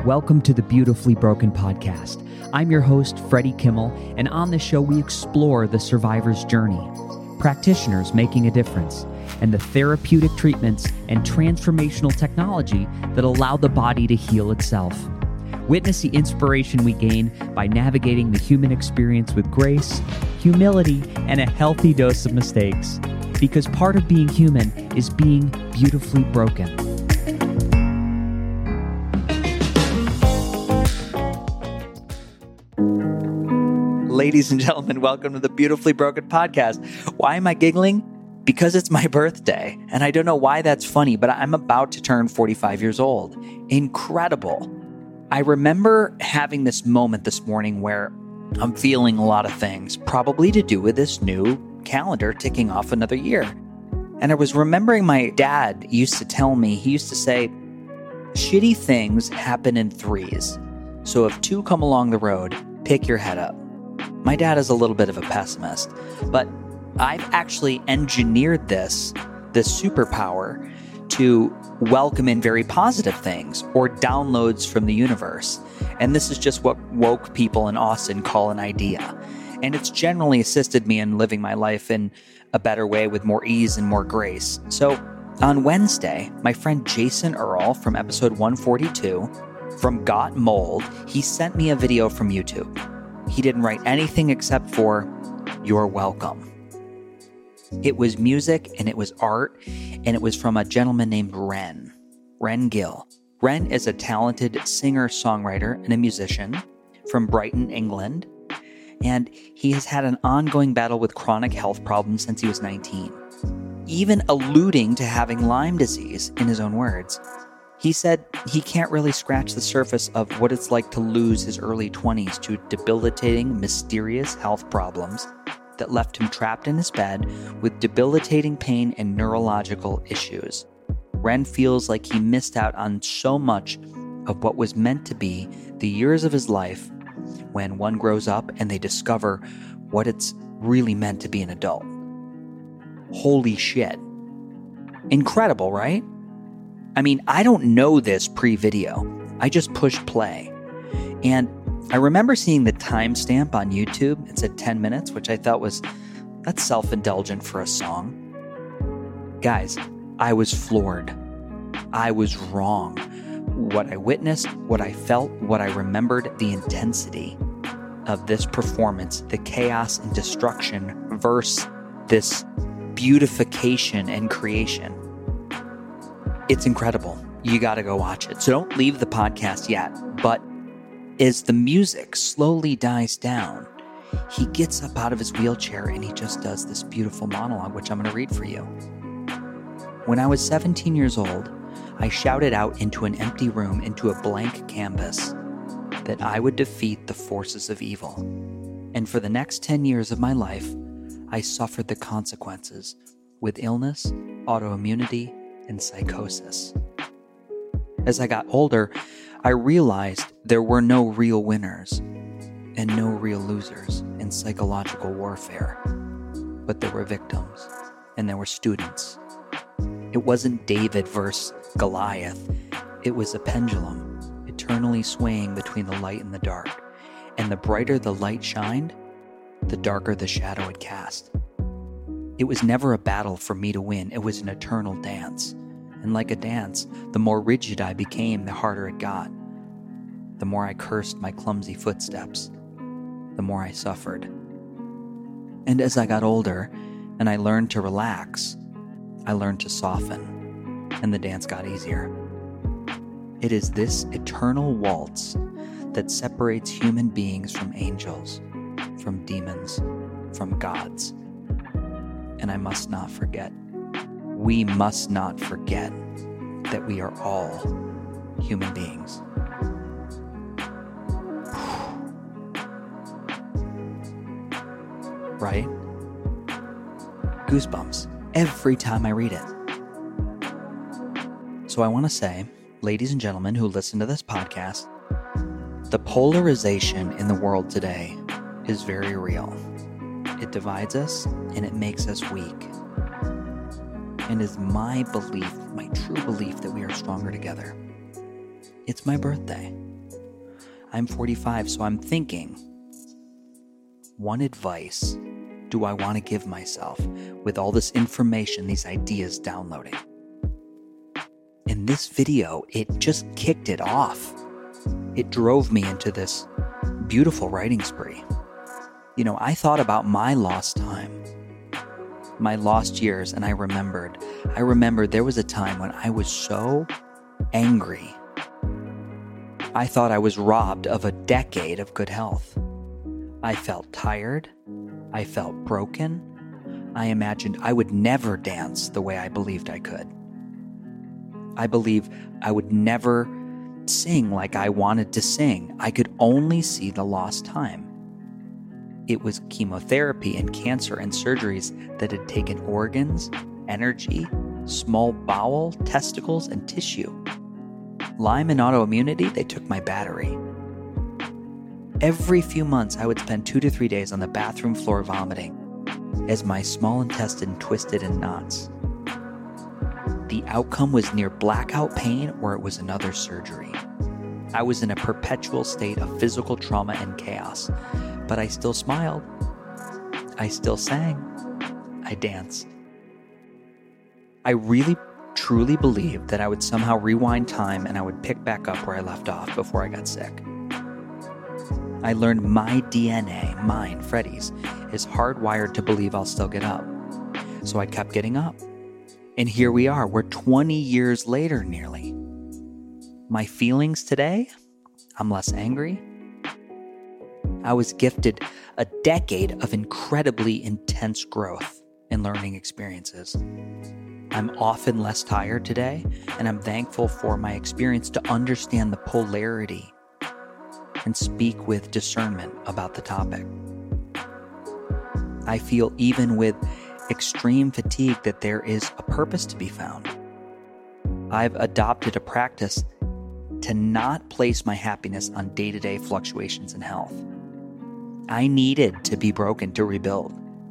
Welcome to the Beautifully Broken podcast. I'm your host, Freddie Kimmel, and on this show we explore the survivor's journey, practitioners making a difference, and the therapeutic treatments and transformational technology that allow the body to heal itself. Witness the inspiration we gain by navigating the human experience with grace, humility, and a healthy dose of mistakes. Because part of being human is being beautifully broken. Ladies and gentlemen, welcome to the Beautifully Broken podcast. Why am I giggling? Because it's my birthday. And I don't know why that's funny, but I'm about to turn 45 years old. Incredible. I remember having this moment this morning where I'm feeling a lot of things, probably to do with this new calendar ticking off another year. And I was remembering my dad used to tell me, he used to say, shitty things happen in threes. So if two come along the road, pick your head up. My dad is a little bit of a pessimist, but I've actually engineered this superpower to welcome in very positive things or downloads from the universe. And this is just what woke people in Austin call an idea. And it's generally assisted me in living my life in a better way with more ease and more grace. So on Wednesday, my friend Jason Earl from episode 142 from Got Mold, he sent me a video from YouTube. He didn't write anything except for, "You're welcome." It was music and it was art, and it was from a gentleman named Ren Gill. Ren is a talented singer-songwriter and a musician from Brighton, England, and he has had an ongoing battle with chronic health problems since he was 19, even alluding to having Lyme disease in his own words. He said he can't really scratch the surface of what it's like to lose his early 20s to debilitating, mysterious health problems that left him trapped in his bed with debilitating pain and neurological issues. Ren feels like he missed out on so much of what was meant to be the years of his life when one grows up and they discover what it's really meant to be an adult. Holy shit. Incredible, right? I mean, I don't know this pre-video. I just pushed play. And I remember seeing the timestamp on YouTube. It said 10 minutes, which I thought that's self-indulgent for a song. Guys, I was floored. I was wrong. What I witnessed, what I felt, what I remembered, the intensity of this performance, the chaos and destruction versus this beautification and creation. It's incredible. You got to go watch it. So don't leave the podcast yet. But as the music slowly dies down, he gets up out of his wheelchair and he just does this beautiful monologue, which I'm going to read for you. When I was 17 years old, I shouted out into an empty room, into a blank canvas, that I would defeat the forces of evil. And for the next 10 years of my life, I suffered the consequences with illness, autoimmunity, and psychosis. As I got older, I realized there were no real winners and no real losers in psychological warfare, but there were victims and there were students. It wasn't David versus Goliath. It was a pendulum, eternally swaying between the light and the dark. And the brighter the light shined, the darker the shadow it cast. It was never a battle for me to win. It was an eternal dance. And like a dance, the more rigid I became, the harder it got. The more I cursed my clumsy footsteps, the more I suffered. And as I got older and I learned to relax, I learned to soften, and the dance got easier. It is this eternal waltz that separates human beings from angels, from demons, from gods. And I must not forget. We must not forget that we are all human beings. Right? Goosebumps every time I read it. So I want to say, ladies and gentlemen who listen to this podcast, the polarization in the world today is very real. It divides us and it makes us weak. And it's my belief, my true belief, that we are stronger together. It's my birthday. I'm 45, so I'm thinking, what advice do I want to give myself with all this information, these ideas downloading? In this video, it just kicked it off. It drove me into this beautiful writing spree. I thought about my lost time, my lost years, and I remembered there was a time when I was so angry. I thought I was robbed of a decade of good health. I felt tired. I felt broken. I imagined I would never dance the way I believed I could. I believed I would never sing like I wanted to sing. I could only see the lost time. It was chemotherapy and cancer and surgeries that had taken organs, energy, small bowel, testicles, and tissue. Lyme and autoimmunity, they took my battery. Every few months, I would spend 2 to 3 days on the bathroom floor vomiting as my small intestine twisted in knots. The outcome was near blackout pain or it was another surgery. I was in a perpetual state of physical trauma and chaos, but I still smiled. I still sang. I danced. I really, truly believed that I would somehow rewind time and I would pick back up where I left off before I got sick. I learned my DNA, mine, Freddie's, is hardwired to believe I'll still get up. So I kept getting up. And here we are, we're 20 years later nearly. My feelings today? I'm less angry. I was gifted a decade of incredibly intense growth and learning experiences. I'm often less tired today, and I'm thankful for my experience to understand the polarity and speak with discernment about the topic. I feel even with extreme fatigue that there is a purpose to be found. I've adopted a practice to not place my happiness on day-to-day fluctuations in health. I needed to be broken to rebuild.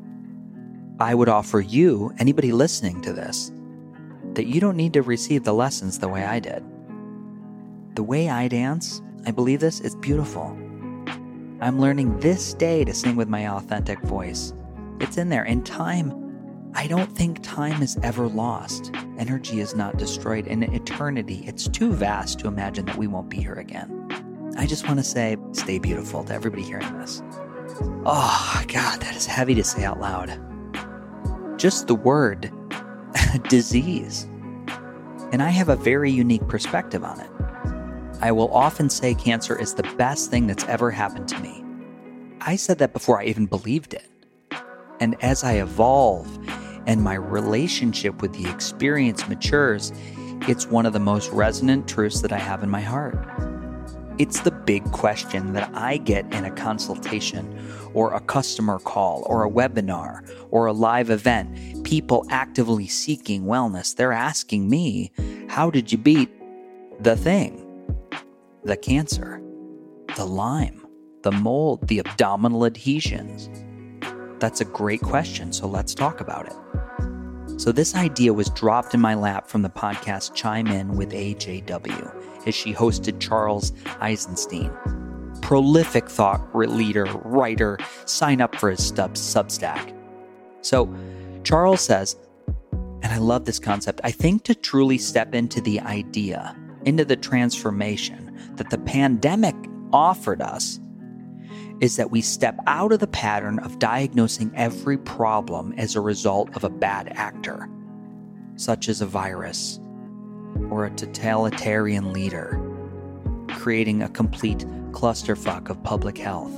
I would offer you, anybody listening to this, that you don't need to receive the lessons the way I did. The way I dance, I believe this, is beautiful. I'm learning this day to sing with my authentic voice. It's in there. In time, I don't think time is ever lost. Energy is not destroyed. In eternity, it's too vast to imagine that we won't be here again. I just want to say, stay beautiful to everybody hearing this. Oh, God, that is heavy to say out loud. Just the word disease. And I have a very unique perspective on it. I will often say cancer is the best thing that's ever happened to me. I said that before I even believed it. And as I evolve and my relationship with the experience matures, it's one of the most resonant truths that I have in my heart. It's the big question that I get in a consultation or a customer call or a webinar or a live event. People actively seeking wellness, they're asking me, how did you beat the thing? The cancer, the Lyme, the mold, the abdominal adhesions. That's a great question, so let's talk about it. So this idea was dropped in my lap from the podcast Chime In with AJW, as she hosted Charles Eisenstein. Prolific thought leader, writer, sign up for his Substack. So Charles says, and I love this concept, I think to truly step into the idea, into the transformation that the pandemic offered us, is that we step out of the pattern of diagnosing every problem as a result of a bad actor, such as a virus or a totalitarian leader, creating a complete clusterfuck of public health.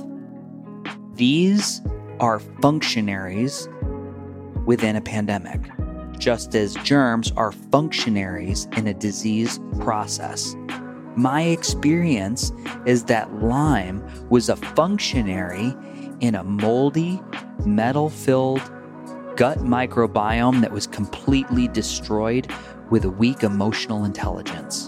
These are functionaries within a pandemic, just as germs are functionaries in a disease process. My experience is that Lyme was a functionary in a moldy, metal-filled gut microbiome that was completely destroyed with a weak emotional intelligence.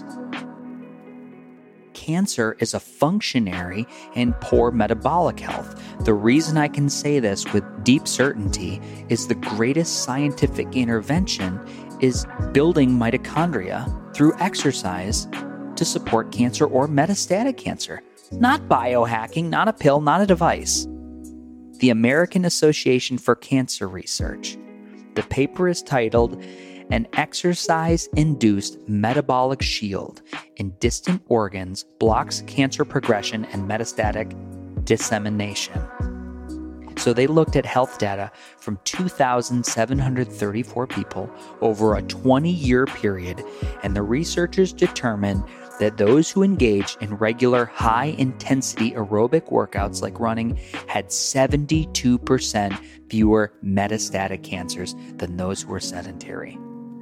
Cancer is a functionary in poor metabolic health. The reason I can say this with deep certainty is the greatest scientific intervention is building mitochondria through exercise to support cancer or metastatic cancer. Not biohacking, not a pill, not a device. The American Association for Cancer Research. The paper is titled, "An Exercise-Induced Metabolic Shield in Distant Organs Blocks Cancer Progression and Metastatic Dissemination." So they looked at health data from 2,734 people over a 20-year period, and the researchers determined that those who engaged in regular high-intensity aerobic workouts like running had 72% fewer metastatic cancers than those who were sedentary.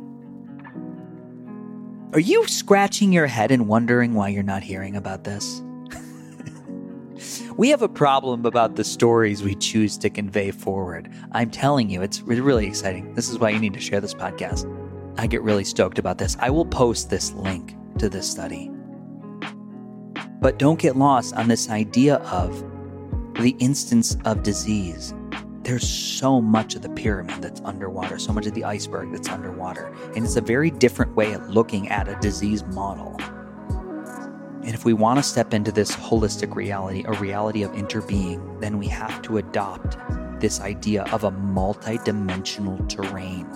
Are you scratching your head and wondering why you're not hearing about this? We have a problem about the stories we choose to convey forward. I'm telling you, it's really exciting. This is why you need to share this podcast. I get really stoked about this. I will post this link to this study. But don't get lost on this idea of the instance of disease. There's so much of the pyramid that's underwater, so much of the iceberg that's underwater. And it's a very different way of looking at a disease model. And if we want to step into this holistic reality, a reality of interbeing, then we have to adopt this idea of a multi-dimensional terrain.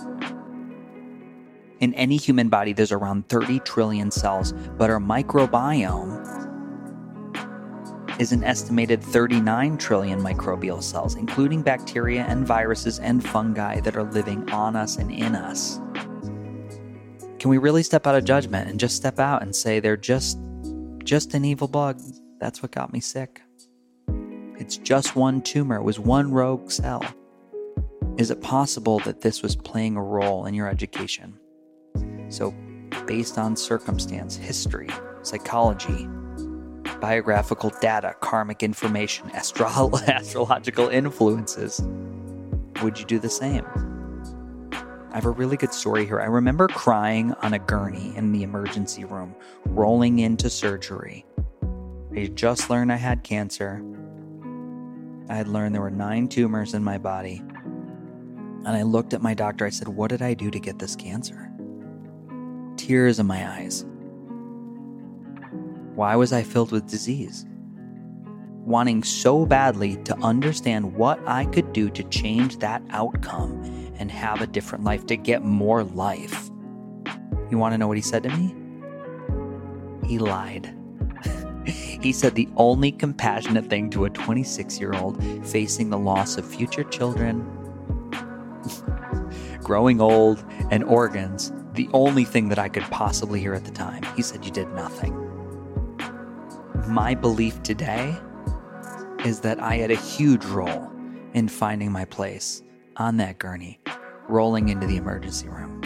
In any human body, there's around 30 trillion cells, but our microbiome is an estimated 39 trillion microbial cells, including bacteria and viruses and fungi that are living on us and in us. Can we really step out of judgment and just step out and say they're just an evil bug? That's what got me sick. It's just one tumor. It was one rogue cell. Is it possible that this was playing a role in your education? So, based on circumstance, history, psychology, biographical data, karmic information, astrological influences, would you do the same? I have a really good story here. I remember crying on a gurney in the emergency room, rolling into surgery. I had just learned I had cancer. I had learned there were 9 tumors in my body. And I looked at my doctor. I said, "What did I do to get this cancer?" Tears in my eyes. Why was I filled with disease? Wanting so badly to understand what I could do to change that outcome and have a different life, to get more life. You want to know what he said to me? He lied. He said the only compassionate thing to a 26-year-old facing the loss of future children, growing old, and organs, the only thing that I could possibly hear at the time, he said, "You did nothing." My belief today is that I had a huge role in finding my place on that gurney, rolling into the emergency room.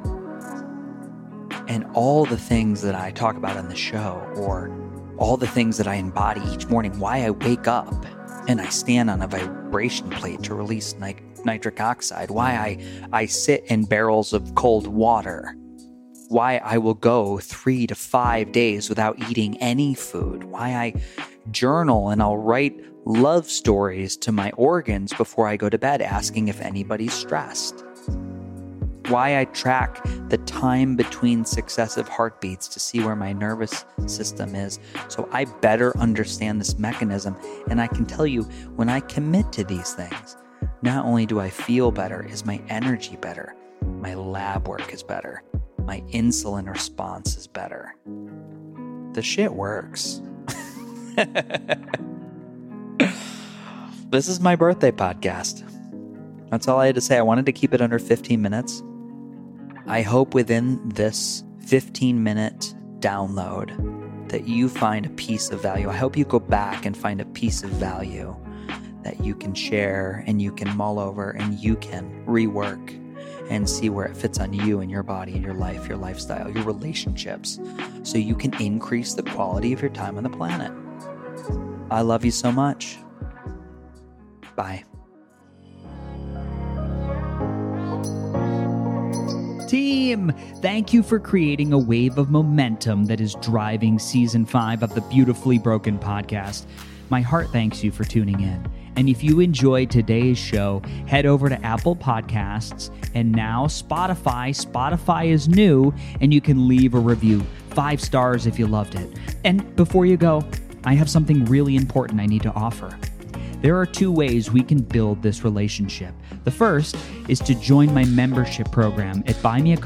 And all the things that I talk about on the show, or all the things that I embody each morning, why I wake up and I stand on a vibration plate to release nitric oxide, why I sit in barrels of cold water, why I will go 3 to 5 days without eating any food, why I journal and I'll write love stories to my organs before I go to bed, asking if anybody's stressed, why I track the time between successive heartbeats to see where my nervous system is, so I better understand this mechanism. And I can tell you, when I commit to these things, not only do I feel better, is my energy better, my lab work is better, my insulin response is better. The shit works. This is my birthday podcast. That's all I had to say. I wanted to keep it under 15 minutes. I hope within this 15-minute download that you find a piece of value. I hope you go back and find a piece of value that you can share and you can mull over and you can rework and see where it fits on you and your body and your life, your lifestyle, your relationships, so you can increase the quality of your time on the planet. I love you so much. Bye. Team, thank you for creating a wave of momentum that is driving Season 5 of the Beautifully Broken podcast. My heart thanks you for tuning in. And if you enjoyed today's show, head over to Apple Podcasts and now Spotify. Spotify is new, and you can leave a review. 5 stars if you loved it. And before you go, I have something really important I need to offer. There are 2 ways we can build this relationship. The first is to join my membership program at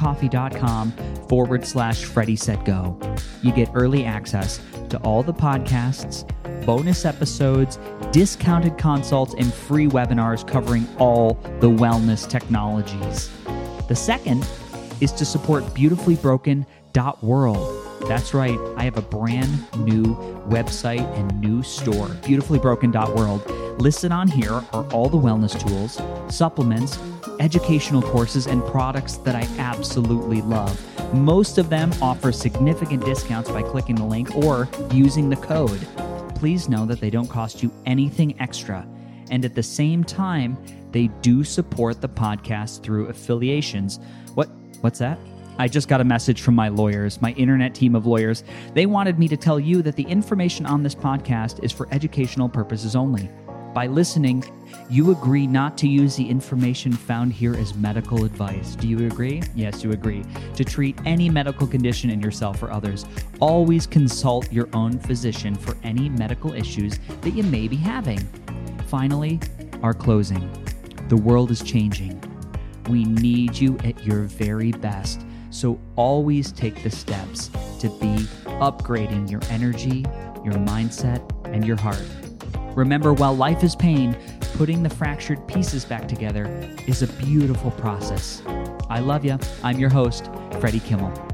buymeacoffee.com/FreddieSaidGo. You get early access to all the podcasts, bonus episodes, discounted consults, and free webinars covering all the wellness technologies. The second is to support beautifullybroken.world. That's right, I have a brand new website and new store, beautifullybroken.world. Listed on here are all the wellness tools, supplements, educational courses, and products that I absolutely love. Most of them offer significant discounts by clicking the link or using the code. Please know that they don't cost you anything extra. And at the same time, they do support the podcast through affiliations. What's that? I just got a message from my lawyers, my internet team of lawyers. They wanted me to tell you that the information on this podcast is for educational purposes only. By listening, you agree not to use the information found here as medical advice. Do you agree? Yes, you agree. To treat any medical condition in yourself or others, always consult your own physician for any medical issues that you may be having. Finally, our closing. The world is changing. We need you at your very best. So always take the steps to be upgrading your energy, your mindset, and your heart. Remember, while life is pain, putting the fractured pieces back together is a beautiful process. I love you. I'm your host, Freddie Kimmel.